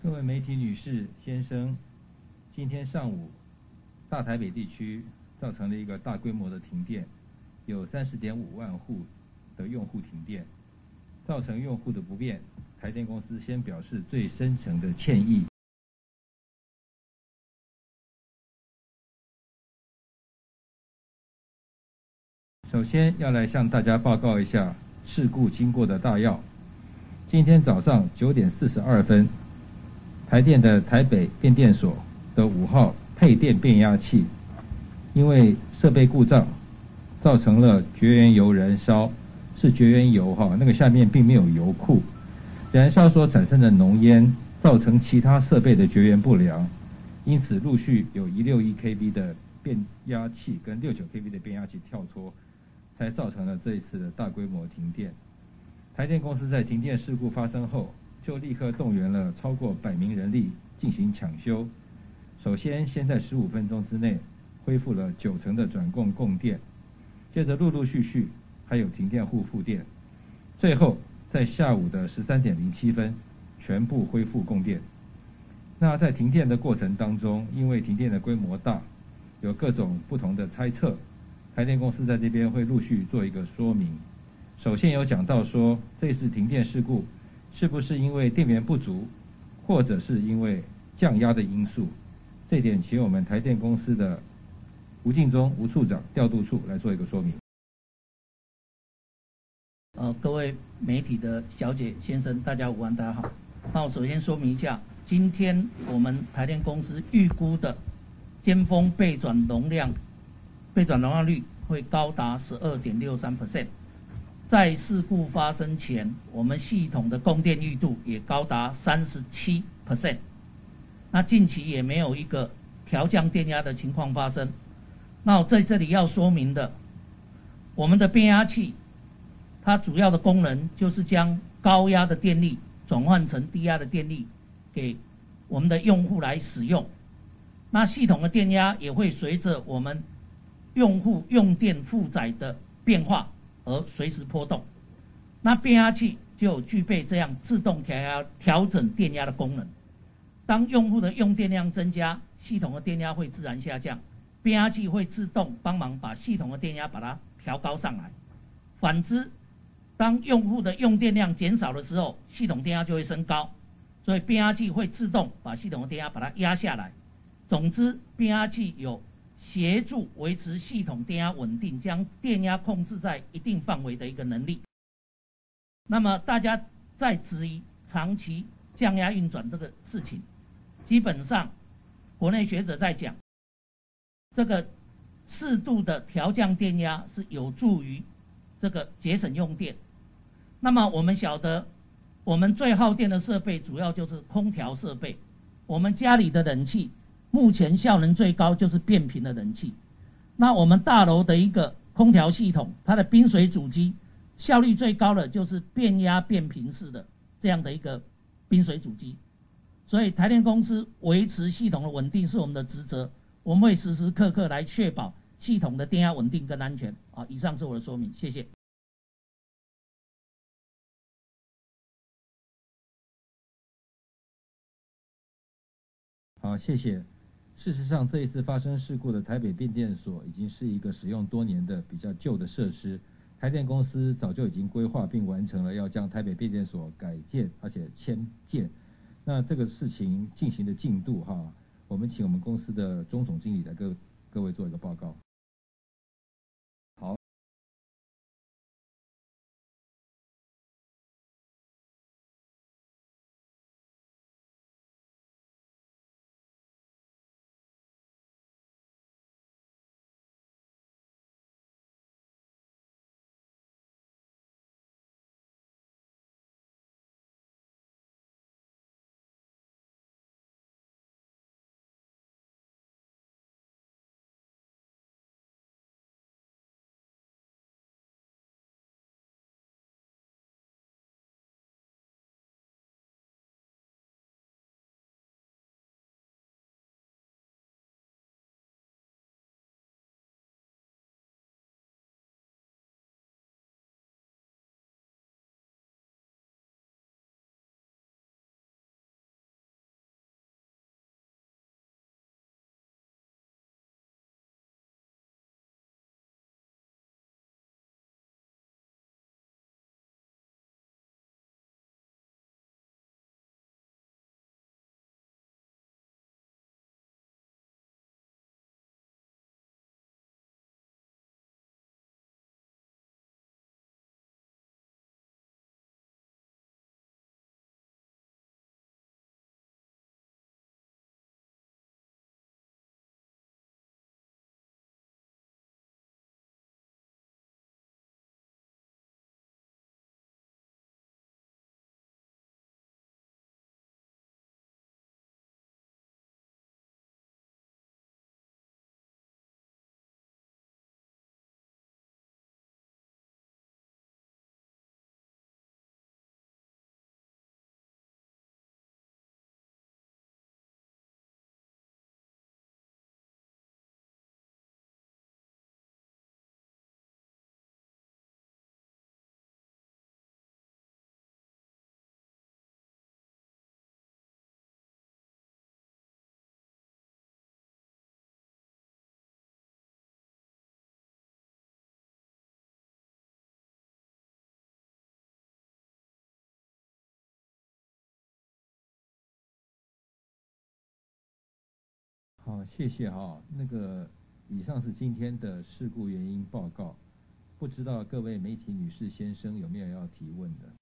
各位媒体女士、先生，今天上午，大台北地区造成了一个大规模的停电，有30.5万户的用户停电，造成用户的不便，台电公司先表示最深层的歉意。首先要来向大家报告一下事故经过的大要。今天早上9点42分，台电的台北变电所的5号配电变压器，因为设备故障，造成了绝缘油燃烧，是绝缘油那个下面并没有油库，燃烧所产生的浓烟，造成其他设备的绝缘不良，因此陆续有161 kV 的变压器跟69 kV 的变压器跳脱，才造成了这一次的大规模停电。台电公司在停电事故发生后，就立刻动员了超过100名人力进行抢修。首先在15分钟之内恢复了90%的转供电，接着陆陆续续还有停电户复电，最后在下午的13点07分全部恢复供电。那在停电的过程当中，因为停电的规模大，有各种不同的猜测，台电公司在这边会陆续做一个说明。首先有讲到说，这次停电事故是不是因为电源不足，或者是因为降压的因素？这点请我们台电公司的吴敬忠吴处长调度处来做一个说明。 各位媒体的小姐先生，大家午安，大家好。那我首先说明一下，今天我们台电公司预估的尖峰备转容量率会高达12.63%。在事故发生前，我们系统的供电裕度也高达37%。那近期也没有一个调降电压的情况发生。那我在这里要说明的，我们的变压器，它主要的功能就是将高压的电力转换成低压的电力给我们的用户来使用。那系统的电压也会随着我们用户用电负载的变化而随时波动。那变压器就具备这样自动调整电压的功能。当用户的用电量增加，系统的电压会自然下降，变压器会自动帮忙把系统的电压把它调高上来。反之，当用户的用电量减少的时候，系统电压就会升高，所以变压器会自动把系统的电压把它压下来。总之，变压器有协助维持系统电压稳定，将电压控制在一定范围的一个能力。那么大家在质疑长期降压运转这个事情，基本上国内学者在讲，这个适度的调降电压是有助于这个节省用电。那么我们晓得，我们最耗电的设备主要就是空调设备。我们家里的冷气目前效能最高就是变频的冷气。那我们大楼的一个空调系统，它的冰水主机效率最高的就是变压变频式的这样的一个冰水主机。所以台电公司维持系统的稳定是我们的职责，我们会时时刻刻来确保系统的电压稳定跟安全。以上是我的说明，谢谢。 好，谢谢。事实上，这一次发生事故的台北变电所已经是一个使用多年的比较旧的设施。台电公司早就已经规划并完成了要将台北变电所改建，而且迁建。那这个事情进行的进度我们请我们公司的钟总经理来各位做一个报告。 哦，谢谢哈。以上是今天的事故原因报告，不知道各位媒体女士先生有没有要提问的？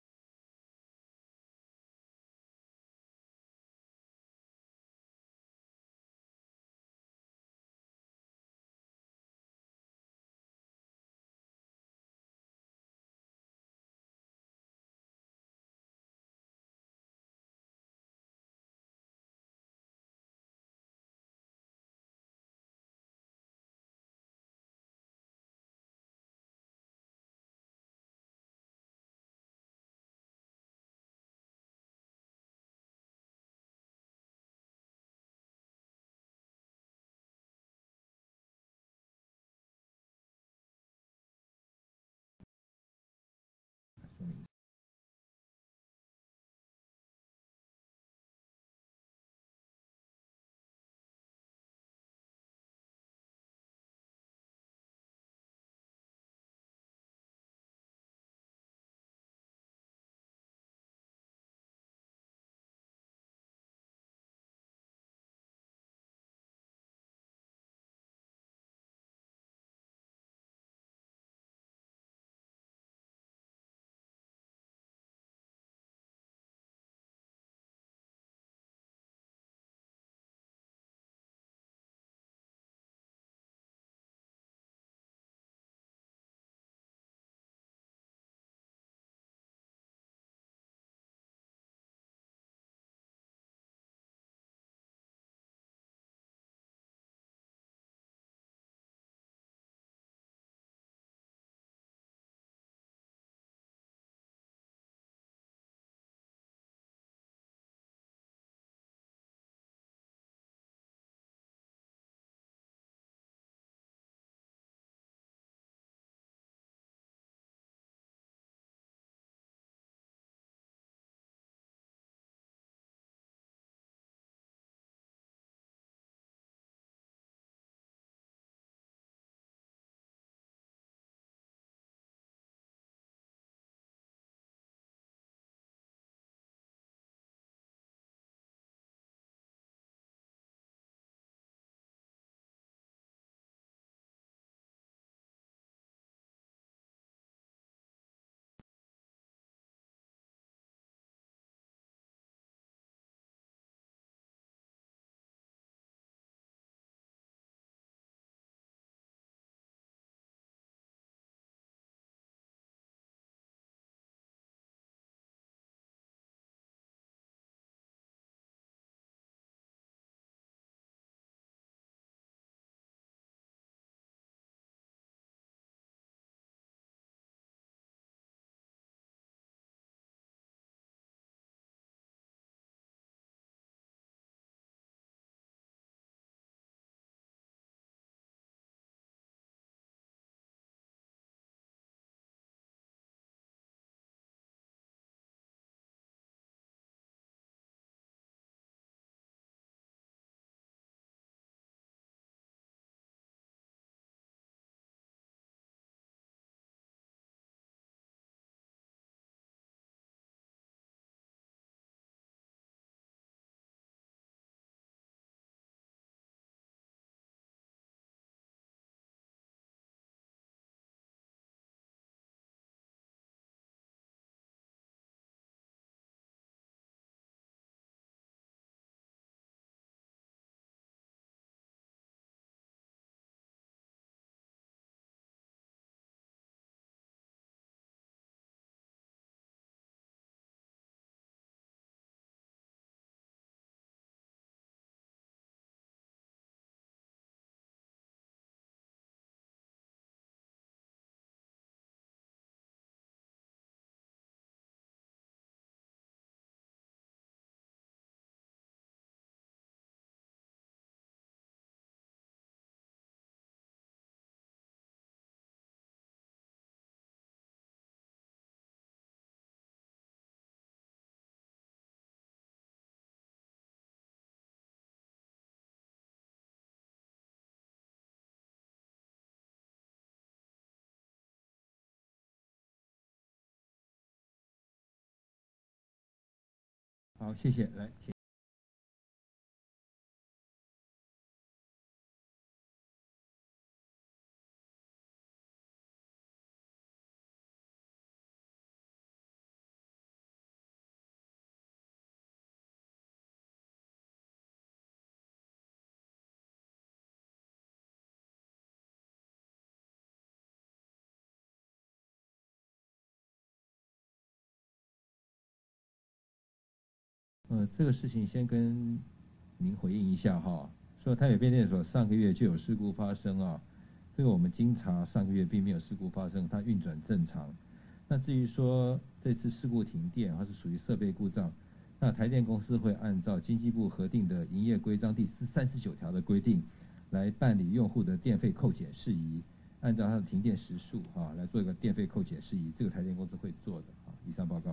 说明。好，谢谢，来，请。 这个事情先跟您回应一下哈。说台北变电所上个月就有事故发生啊，这个我们经查上个月并没有事故发生，它运转正常。那至于说这次事故停电，它是属于设备故障，那台电公司会按照经济部核定的营业规章第39条的规定，来办理用户的电费扣减事宜，按照它的停电时数来做一个电费扣减事宜，这个台电公司会做的以上报告。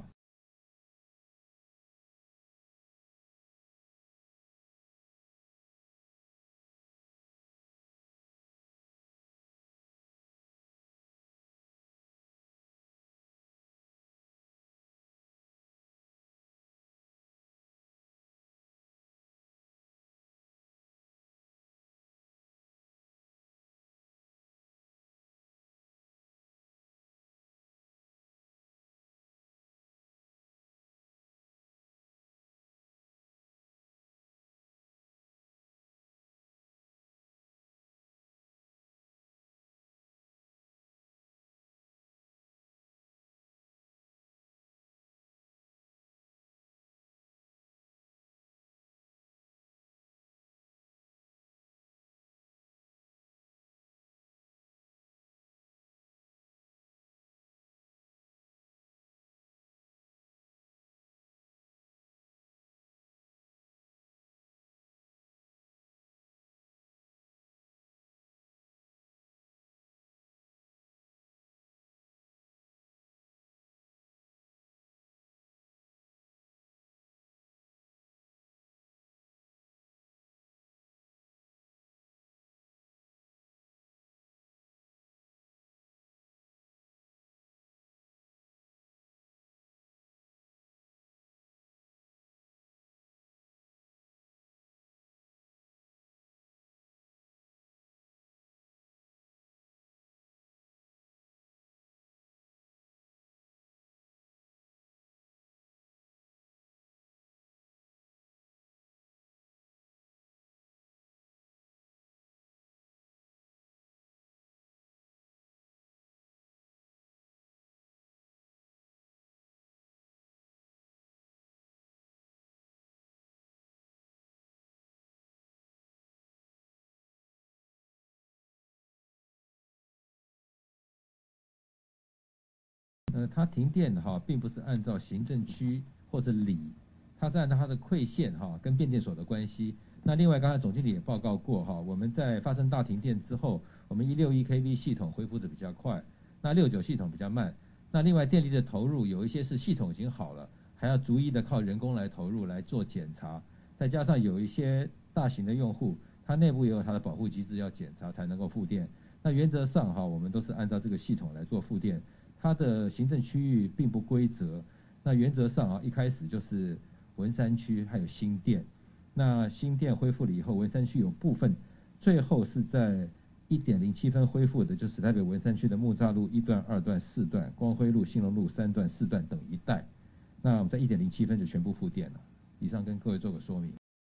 它停电并不是按照行政区或者里，它是按照它的馈线跟变电所的关系。那另外刚才总经理也报告过我们在发生大停电之后，我们161 kV 系统恢复的比较快，那69系统比较慢。那另外电力的投入有一些是系统已经好了，还要逐一的靠人工来投入来做检查，再加上有一些大型的用户，它内部也有它的保护机制要检查才能够复电。那原则上我们都是按照这个系统来做复电。它的行政区域并不规则，那原则上一开始就是文山区还有新店，那新店恢复了以后，文山区有部分，最后是在1:07分恢复的，就是台北文山区的木栅路1段、2段、4段，光辉路、兴隆路3段、4段等一带，那我们在1:07分就全部复电了。以上跟各位做个说明。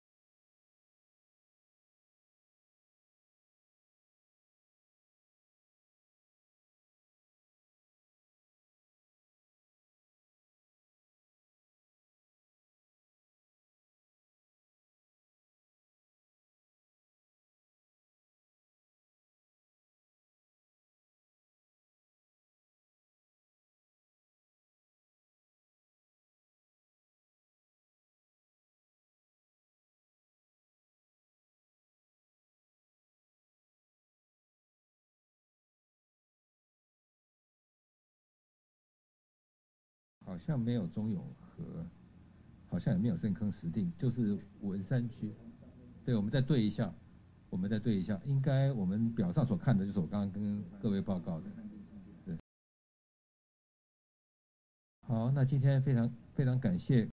好像没有中永和，好像也没有深坑石碇，就是文山区。对，我们再对一下，应该我们表上所看的就是我刚刚跟各位报告的。对，好，那今天非常非常感谢。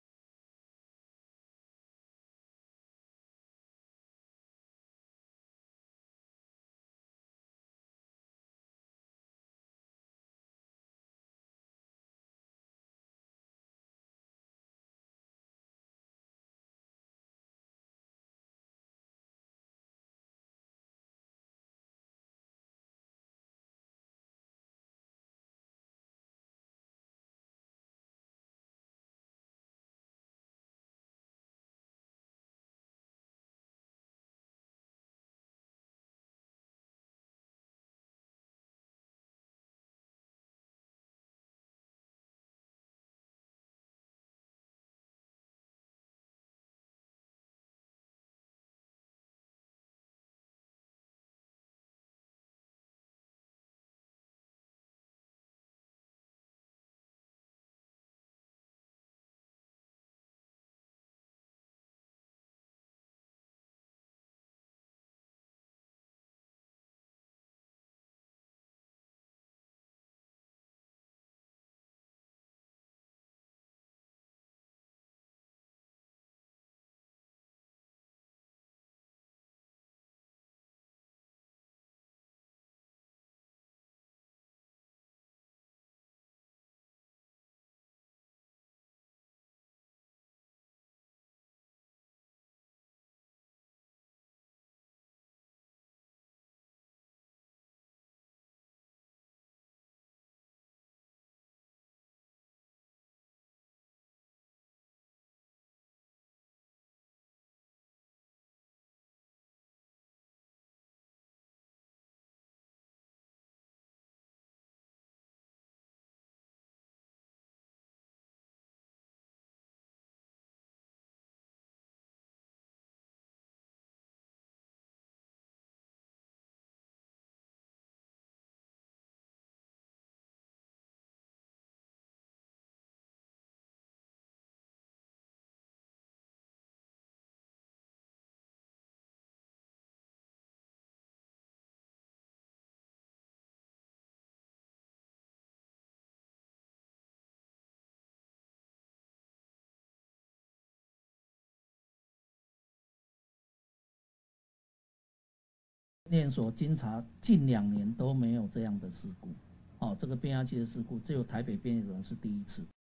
验所经查，近2年都没有这样的事故。哦，这个变压器的事故，只有台北变电所是第一次。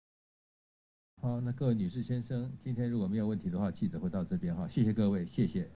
好，那各位女士先生，今天如果没有问题的话，记者会到这边哈，谢谢各位，谢谢。